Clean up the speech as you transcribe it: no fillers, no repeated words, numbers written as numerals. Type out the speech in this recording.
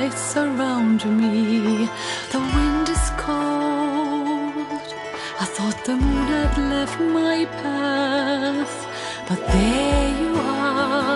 lights surround me. The wind is cold. I thought the moon had left my path, but there you are.